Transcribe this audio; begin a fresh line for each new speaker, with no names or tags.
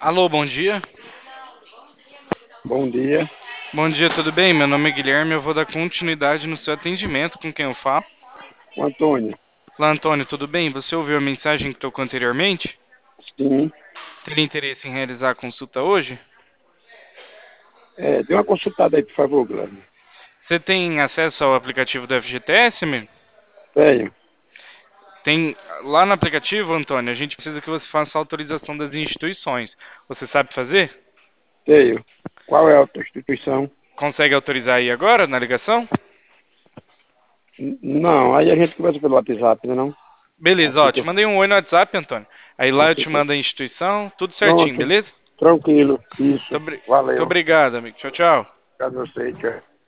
Alô, bom dia.
Bom dia,
Bom dia, tudo bem? Meu nome é Guilherme, eu vou dar continuidade no seu atendimento com quem eu falo.
o Antônio.
Olá, Antônio, tudo bem? Você ouviu a mensagem que tocou anteriormente?
Sim,
Teria interesse em realizar a consulta hoje?
dê uma consultada aí, por favor, Guilherme.
Você tem acesso ao aplicativo do FGTS, amigo?
Tenho,
Tem lá no aplicativo, Antônio, a gente precisa que você faça a autorização das instituições. Você sabe fazer?
tenho. Qual é a outra instituição?
Consegue autorizar aí agora na ligação?
Não, aí a gente conversa pelo WhatsApp, né, não?
Beleza,
Assim
ó,
que
te
eu,
mandei um oi no WhatsApp, Antônio. Aí lá eu
assim
te
que eu...
mando a instituição, tudo certinho,
Pronto,
beleza?
tranquilo, isso.
Muito
Valeu.
obrigado, amigo. Tchau, tchau.
Obrigado a você, tchau.